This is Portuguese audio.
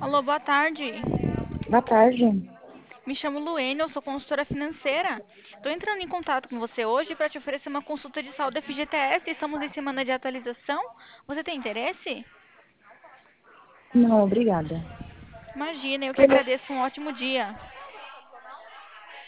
Alô, boa tarde. Boa tarde. Me chamo Luene, eu sou consultora financeira. Estou entrando em contato com você hoje para te oferecer uma consulta de saúde FGTS. Estamos em semana de atualização. Você tem interesse? Não, obrigada. Imagina, eu que Por, agradeço. Um ótimo dia.